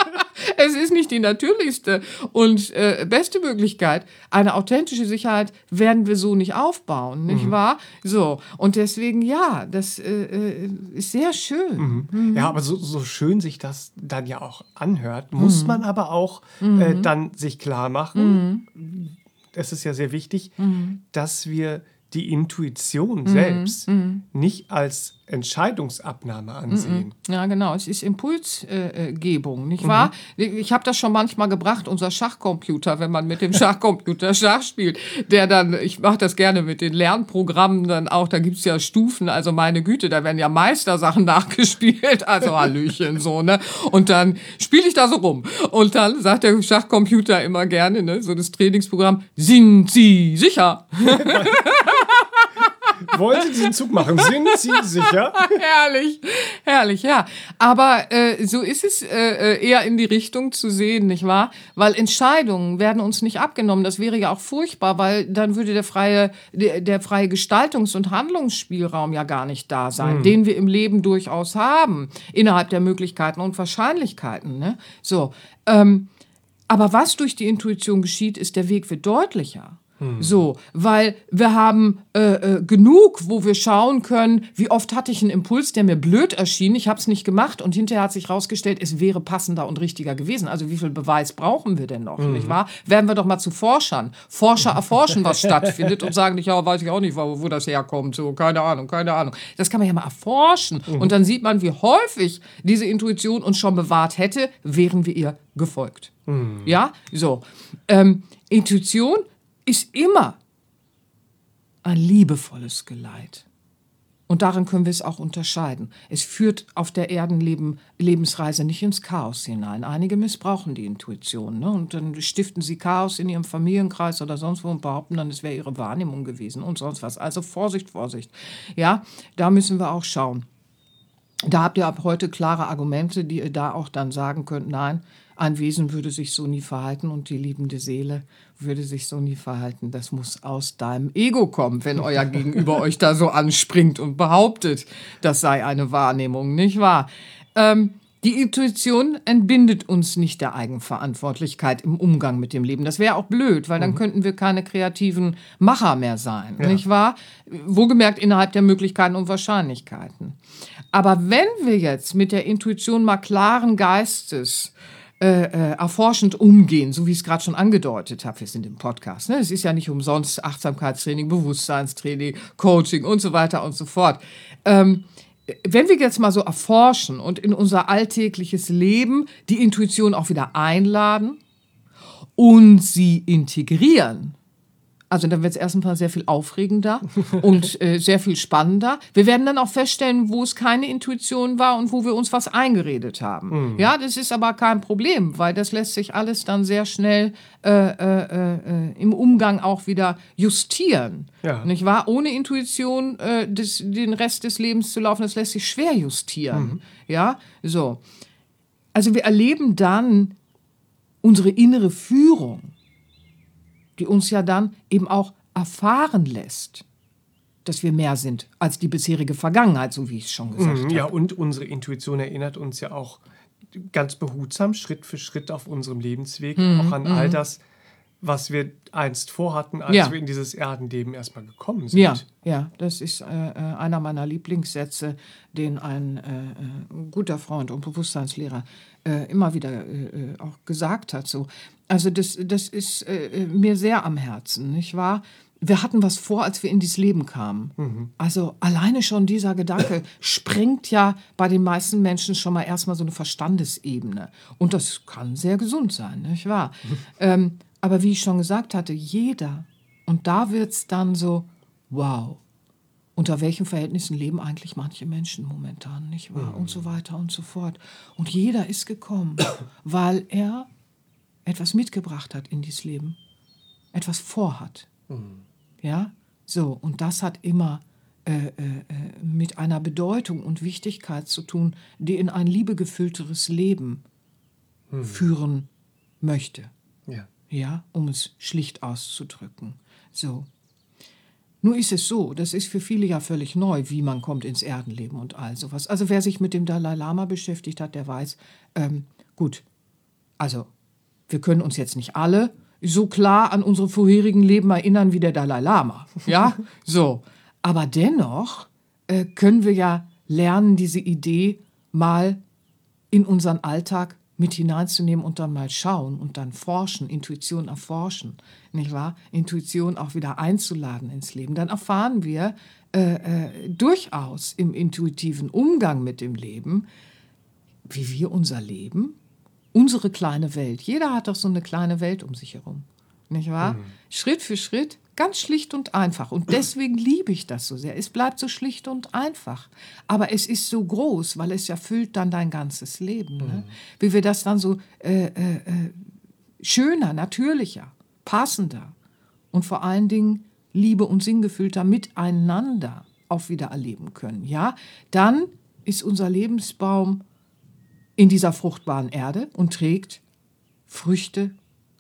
Es ist nicht die natürlichste und äh, beste Möglichkeit. Eine authentische Sicherheit werden wir so nicht aufbauen, nicht mhm. wahr? So, und deswegen, ja, das äh, ist sehr schön. Mhm. Mhm. Ja, aber so, so schön sich das dann ja auch anhört, muss mhm. man aber auch mhm. äh, dann sich klar machen, mhm. es ist ja sehr wichtig, mhm. dass wir die Intuition selbst mhm. nicht als Entscheidungsabnahme ansehen. Ja, genau. Es ist Impulsgebung, äh, nicht wahr? Mhm. Ich habe das schon manchmal gebracht, unser Schachcomputer, wenn man mit dem Schachcomputer Schach spielt, der dann, ich mache das gerne mit den Lernprogrammen dann auch, da gibt's ja Stufen, also meine Güte, da werden ja Meistersachen nachgespielt, also Hallöchen, so, ne? Und dann spiele ich da so rum. Und dann sagt der Schachcomputer immer gerne, ne, so das Trainingsprogramm, sind Sie sicher? Wollen Sie diesen Zug machen? Sind Sie sicher? Herrlich, herrlich, ja. Aber äh, so ist es äh, eher in die Richtung zu sehen, nicht wahr? Weil Entscheidungen werden uns nicht abgenommen. Das wäre ja auch furchtbar, weil dann würde der freie, der, der freie Gestaltungs- und Handlungsspielraum ja gar nicht da sein, mhm. den wir im Leben durchaus haben, innerhalb der Möglichkeiten und Wahrscheinlichkeiten. Ne? So, ähm, aber was durch die Intuition geschieht, ist, der Weg wird deutlicher. Hm. So, weil wir haben äh, äh, genug, wo wir schauen können, wie oft hatte ich einen Impuls, der mir blöd erschien, ich habe es nicht gemacht und hinterher hat sich rausgestellt, es wäre passender und richtiger gewesen. Also wie viel Beweis brauchen wir denn noch, hm. nicht wahr? Werden wir doch mal zu Forschern. Forscher erforschen, was stattfindet und sagen nicht, ja, weiß ich auch nicht, wo, wo das herkommt, so, keine Ahnung, keine Ahnung. Das kann man ja mal erforschen hm. und dann sieht man, wie häufig diese Intuition uns schon bewahrt hätte, wären wir ihr gefolgt. Hm. Ja, so. Ähm, Intuition ist immer ein liebevolles Geleit. Und darin können wir es auch unterscheiden. Es führt auf der Erdenlebensreise nicht ins Chaos hinein. Einige missbrauchen die Intuition, ne? Und dann stiften sie Chaos in ihrem Familienkreis oder sonst wo und behaupten dann, es wäre ihre Wahrnehmung gewesen und sonst was. Also Vorsicht, Vorsicht. Ja, da müssen wir auch schauen. Da habt ihr ab heute klare Argumente, die ihr da auch dann sagen könnt, nein, ein Wesen würde sich so nie verhalten und die liebende Seele würde sich so nie verhalten. Das muss aus deinem Ego kommen, wenn euer Gegenüber euch da so anspringt und behauptet, das sei eine Wahrnehmung, nicht wahr? Ähm, die Intuition entbindet uns nicht der Eigenverantwortlichkeit im Umgang mit dem Leben. Das wäre auch blöd, weil dann mhm. könnten wir keine kreativen Macher mehr sein, ja. nicht wahr? Wohlgemerkt innerhalb der Möglichkeiten und Wahrscheinlichkeiten. Aber wenn wir jetzt mit der Intuition mal klaren Geistes Äh, äh, erforschend umgehen, so wie ich es gerade schon angedeutet habe. Wir sind im Podcast. Ne? Es ist ja nicht umsonst Achtsamkeitstraining, Bewusstseinstraining, Coaching und so weiter und so fort. Ähm, wenn wir jetzt mal so erforschen und in unser alltägliches Leben die Intuition auch wieder einladen und sie integrieren, also dann wird es erstmal sehr viel aufregender und äh, sehr viel spannender. Wir werden dann auch feststellen, wo es keine Intuition war und wo wir uns was eingeredet haben. Mhm. Ja, das ist aber kein Problem, weil das lässt sich alles dann sehr schnell äh, äh, äh, im Umgang auch wieder justieren. Ja. Nicht wahr? Ohne Intuition äh, des, den Rest des Lebens zu laufen, das lässt sich schwer justieren. Mhm. Ja, so. Also wir erleben dann unsere innere Führung, die uns ja dann eben auch erfahren lässt, dass wir mehr sind als die bisherige Vergangenheit, so wie ich es schon gesagt mm, habe. Ja, und unsere Intuition erinnert uns ja auch ganz behutsam, Schritt für Schritt auf unserem Lebensweg, mm, auch an mm. all das, was wir einst vorhatten, als ja. wir in dieses Erdenleben erstmal gekommen sind. Ja, ja, das ist äh, einer meiner Lieblingssätze, den ein äh, guter Freund und Bewusstseinslehrer äh, immer wieder äh, auch gesagt hat. So. Also das, das ist äh, mir sehr am Herzen, nicht wahr? Wir hatten was vor, als wir in dieses Leben kamen. Mhm. Also alleine schon dieser Gedanke sprengt ja bei den meisten Menschen schon mal erstmal so eine Verstandesebene. Und das kann sehr gesund sein, nicht wahr? Mhm. Ähm, aber wie ich schon gesagt hatte, jeder, und da wird es dann so, wow, unter welchen Verhältnissen leben eigentlich manche Menschen momentan, nicht wahr? Mhm. Und so weiter und so fort. Und jeder ist gekommen, weil er etwas mitgebracht hat in dieses Leben, etwas vorhat. Mhm. Ja, so, und das hat immer äh, äh, mit einer Bedeutung und Wichtigkeit zu tun, die in ein liebegefüllteres Leben mhm. führen möchte. Ja. Ja, um es schlicht auszudrücken. So. Nur ist es so, das ist für viele ja völlig neu, wie man kommt ins Erdenleben und all sowas. Also wer sich mit dem Dalai Lama beschäftigt hat, der weiß, ähm, gut, also wir können uns jetzt nicht alle so klar an unsere vorherigen Leben erinnern wie der Dalai Lama. Ja, so. Aber dennoch äh, können wir ja lernen, diese Idee mal in unseren Alltag mit hineinzunehmen und dann mal schauen und dann forschen, Intuition erforschen, nicht wahr? Intuition auch wieder einzuladen ins Leben. Dann erfahren wir äh, äh, durchaus im intuitiven Umgang mit dem Leben, wie wir unser Leben, unsere kleine Welt, jeder hat doch so eine kleine Welt um sich herum, nicht wahr? Mhm. Schritt für Schritt, ganz schlicht und einfach. Und deswegen liebe ich das so sehr. Es bleibt so schlicht und einfach. Aber es ist so groß, weil es erfüllt dann dein ganzes Leben. Mhm. Ne? Wie wir das dann so äh, äh, schöner, natürlicher, passender und vor allen Dingen liebe- und sinngefüllter miteinander auch wieder erleben können. Ja? Dann ist unser Lebensbaum in dieser fruchtbaren Erde und trägt Früchte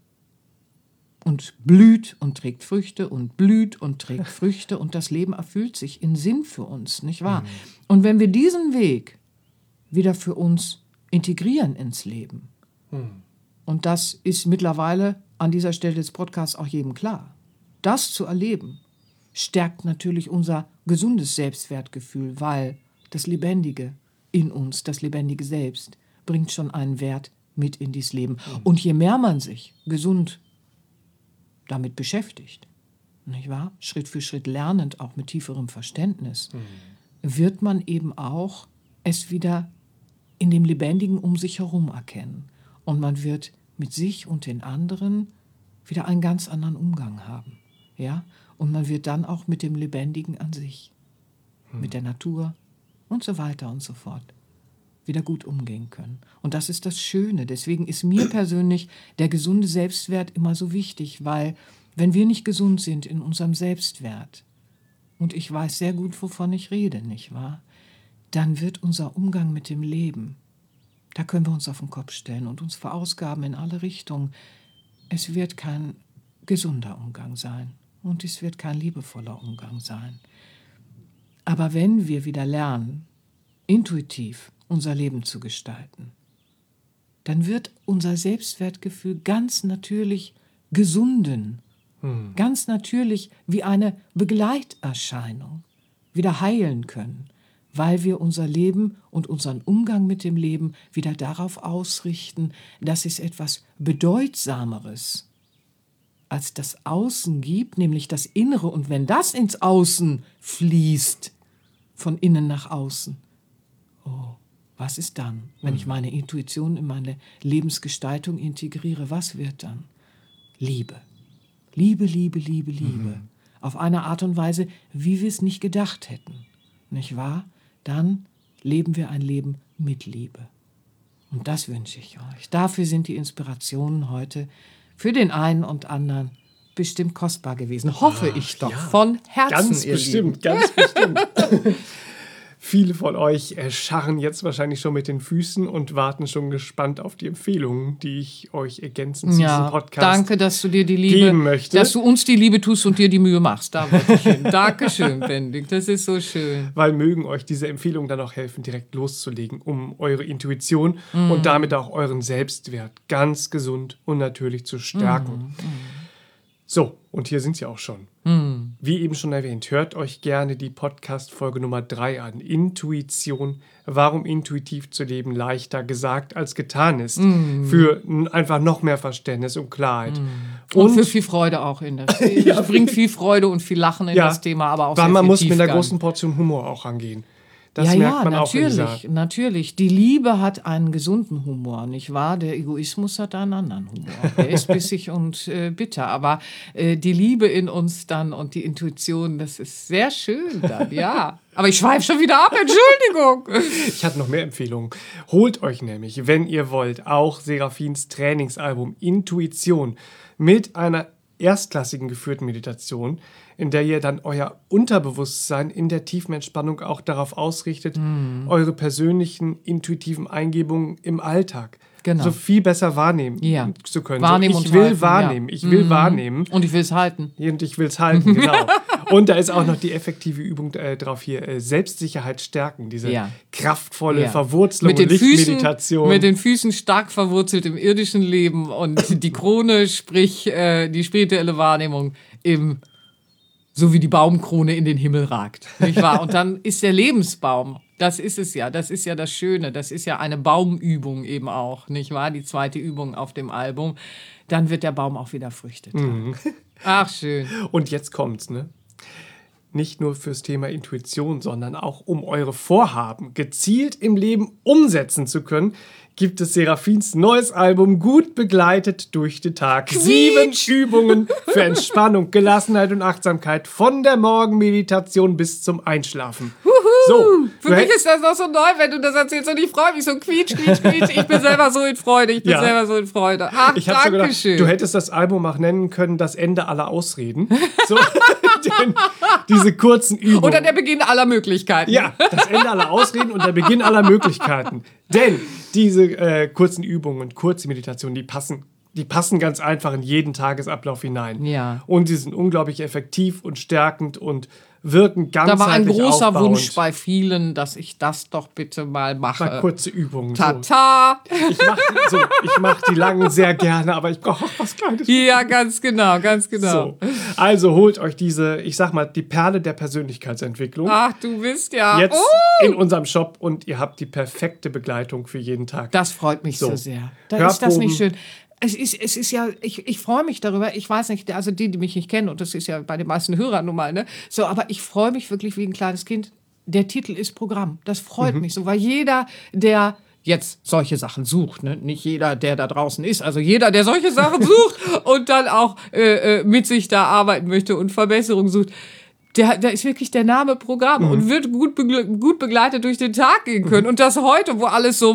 und blüht und trägt Früchte und blüht und trägt Früchte und das Leben erfüllt sich in Sinn für uns, nicht wahr? Mhm. Und wenn wir diesen Weg wieder für uns integrieren ins Leben, mhm. und das ist mittlerweile an dieser Stelle des Podcasts auch jedem klar, das zu erleben, stärkt natürlich unser gesundes Selbstwertgefühl, weil das Lebendige in uns, das lebendige Selbst, bringt schon einen Wert mit in dieses Leben. Mhm. Und je mehr man sich gesund damit beschäftigt, nicht wahr? Schritt für Schritt lernend, auch mit tieferem Verständnis, mhm. wird man eben auch es wieder in dem Lebendigen um sich herum erkennen. Und man wird mit sich und den anderen wieder einen ganz anderen Umgang haben. Ja? Und man wird dann auch mit dem Lebendigen an sich, mhm. mit der Natur und so weiter und so fort wieder gut umgehen können. Und das ist das Schöne. Deswegen ist mir persönlich der gesunde Selbstwert immer so wichtig, weil wenn wir nicht gesund sind in unserem Selbstwert, und ich weiß sehr gut, wovon ich rede, nicht wahr? Dann wird unser Umgang mit dem Leben, da können wir uns auf den Kopf stellen und uns verausgaben in alle Richtungen. Es wird kein gesunder Umgang sein und es wird kein liebevoller Umgang sein. Aber wenn wir wieder lernen, intuitiv unser Leben zu gestalten, dann wird unser Selbstwertgefühl ganz natürlich gesunden, hm. ganz natürlich wie eine Begleiterscheinung wieder heilen können, weil wir unser Leben und unseren Umgang mit dem Leben wieder darauf ausrichten, dass es etwas Bedeutsameres als das Außen gibt, nämlich das Innere. Und wenn das ins Außen fließt, von innen nach außen, oh, was ist dann, wenn ich meine Intuition in meine Lebensgestaltung integriere? Was wird dann? Liebe. Liebe, Liebe, Liebe, Liebe. Mhm. Auf eine Art und Weise, wie wir es nicht gedacht hätten. Nicht wahr? Dann leben wir ein Leben mit Liebe. Und das wünsche ich euch. Dafür sind die Inspirationen heute für den einen und anderen bestimmt kostbar gewesen. Hoffe Ach, ich doch. Ja. Von Herzen, ganz ihr bestimmt, Lieben. Ganz bestimmt. Viele von euch scharren jetzt wahrscheinlich schon mit den Füßen und warten schon gespannt auf die Empfehlungen, die ich euch ergänzend zu ja, diesem Podcast danke, dass du dir die Liebe, geben möchte. Dass du uns die Liebe tust und dir die Mühe machst. Da wollte ich hin. Dankeschön, Benedikt. Das ist so schön. Weil mögen euch diese Empfehlungen dann auch helfen, direkt loszulegen, um eure Intuition mm. und damit auch euren Selbstwert ganz gesund und natürlich zu stärken. Mm. So, und hier sind sie auch schon. Mm. Wie eben schon erwähnt, hört euch gerne die Podcast-Folge Nummer drei an. Intuition, warum intuitiv zu leben leichter gesagt als getan ist. Mm. Für einfach noch mehr Verständnis und Klarheit. Mm. Und, und für viel Freude auch in das Thema. ja, bringt viel Freude und viel Lachen in ja, das Thema, aber auch weil sehr man viel muss Tiefgang. mit einer großen Portion Humor auch rangehen. Das ja, merkt ja, man natürlich, auch in natürlich. Die Liebe hat einen gesunden Humor, nicht wahr? Der Egoismus hat einen anderen Humor. Der ist bissig und äh, bitter. Aber äh, die Liebe in uns dann und die Intuition, das ist sehr schön dann, ja. Aber ich schweife schon wieder ab, Entschuldigung. Ich hatte noch mehr Empfehlungen. Holt euch nämlich, wenn ihr wollt, auch Seraphins Trainingsalbum Intuition mit einer erstklassigen geführten Meditation, in der ihr dann euer Unterbewusstsein in der tiefen Entspannung auch darauf ausrichtet, mm. eure persönlichen intuitiven Eingebungen im Alltag genau. so viel besser wahrnehmen ja. zu können. Wahrnehmen so, ich und will halten, wahrnehmen, ja. ich will mm. wahrnehmen. Und ich will es halten. Und ich will es halten, genau. Und da ist auch noch die effektive Übung äh, drauf hier, äh, Selbstsicherheit stärken, diese ja. kraftvolle ja. Verwurzelung mit den und Lichtmeditation. Füßen, mit den Füßen stark verwurzelt im irdischen Leben und die Krone, sprich äh, die spirituelle Wahrnehmung im so wie die Baumkrone in den Himmel ragt, nicht wahr? Und dann ist der Lebensbaum, das ist es ja, das ist ja das Schöne, das ist ja eine Baumübung eben auch, nicht wahr? Die zweite Übung auf dem Album, dann wird der Baum auch wieder Früchte tragen. Mhm. Ach, schön. Und jetzt kommt's, ne? Nicht nur fürs Thema Intuition, sondern auch um eure Vorhaben gezielt im Leben umsetzen zu können, gibt es Seraphins neues Album Gut begleitet durch den Tag. Quietsch. Sieben Übungen für Entspannung, Gelassenheit und Achtsamkeit von der Morgenmeditation bis zum Einschlafen. So, für mich ist das auch so neu, wenn du das erzählst und ich freue mich so quietsch, quietsch, quietsch. Ich bin selber so in Freude, ich bin ja. selber so in Freude. Ach, ich danke gedacht, schön. Du hättest das Album auch nennen können, das Ende aller Ausreden. So, den, diese kurzen Übungen. Oder der Beginn aller Möglichkeiten. Ja, das Ende aller Ausreden und der Beginn aller Möglichkeiten. Denn diese äh, kurzen Übungen, kurze Meditationen, die passen Die passen ganz einfach in jeden Tagesablauf hinein. Ja. Und die sind unglaublich effektiv und stärkend und wirken ganzheitlich Da war ein großer aufbauend. Wunsch bei vielen, dass ich das doch bitte mal mache. Mal kurze Übungen. Tata! So. Ich mache so, ich mach die langen sehr gerne, aber ich brauche auch was Kleines. Ja, ganz genau, ganz genau. So. Also holt euch diese, ich sag mal, die Perle der Persönlichkeitsentwicklung. Ach, du bist ja... Jetzt oh. in unserem Shop und ihr habt die perfekte Begleitung für jeden Tag. Das freut mich so, so sehr. Da Hörproben. Ist das nicht schön? Es ist, es ist ja, ich, ich freue mich darüber, ich weiß nicht, also die, die mich nicht kennen, und das ist ja bei den meisten Hörern nun mal, ne? So, aber ich freue mich wirklich wie ein kleines Kind. Der Titel ist Programm. Das freut mhm. mich so, weil jeder, der jetzt solche Sachen sucht, ne? Nicht jeder, der da draußen ist, also jeder, der solche Sachen sucht und dann auch äh, mit sich da arbeiten möchte und Verbesserung sucht, Der, der ist wirklich der Name Programm mhm. und wird gut, begle- gut begleitet durch den Tag gehen können. Mhm. Und das heute, wo alles so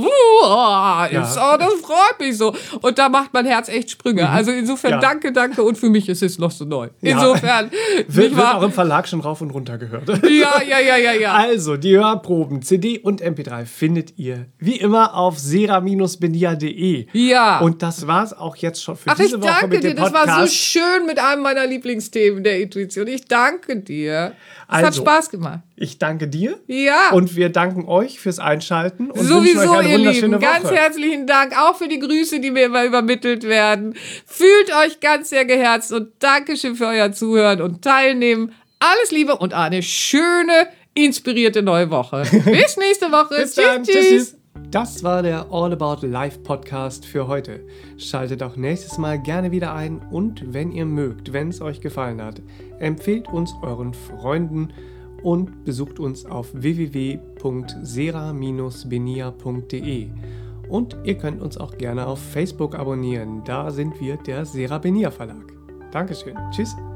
uh, ist, ja. oh, das freut mich so. Und da macht mein Herz echt Sprünge. Mhm. Also insofern ja. danke, danke. Und für mich ist es noch so neu. Insofern. Ja. Wird, wird auch im Verlag schon rauf und runter gehört. Ja, ja, ja, ja, ja. Also, die Hörproben, C D und M P drei findet ihr wie immer auf sera Bindestrich benia punkt de. Ja. Und das war's auch jetzt schon für Ach, diese ich Woche danke mit dem dir. Das Podcast. war so schön mit einem meiner Lieblingsthemen der Intuition. Ich danke dir. Es also, hat Spaß gemacht. Ich danke dir. Ja. Und wir danken euch fürs Einschalten. Und sowieso, wünschen euch eine ihr wunderschöne Lieben. Ganz Woche. herzlichen Dank auch für die Grüße, die mir immer übermittelt werden. Fühlt euch ganz sehr geherzt und Dankeschön für euer Zuhören und Teilnehmen. Alles Liebe und eine schöne, inspirierte neue Woche. Bis nächste Woche. Bis tschüss, dann. tschüss. Tschüss. Das war der All About Life Podcast für heute. Schaltet auch nächstes Mal gerne wieder ein und wenn ihr mögt, wenn es euch gefallen hat, empfehlt uns euren Freunden und besucht uns auf w w w punkt sera Bindestrich benia punkt de. Und ihr könnt uns auch gerne auf Facebook abonnieren. Da sind wir der Sera Benia Verlag. Dankeschön. Tschüss.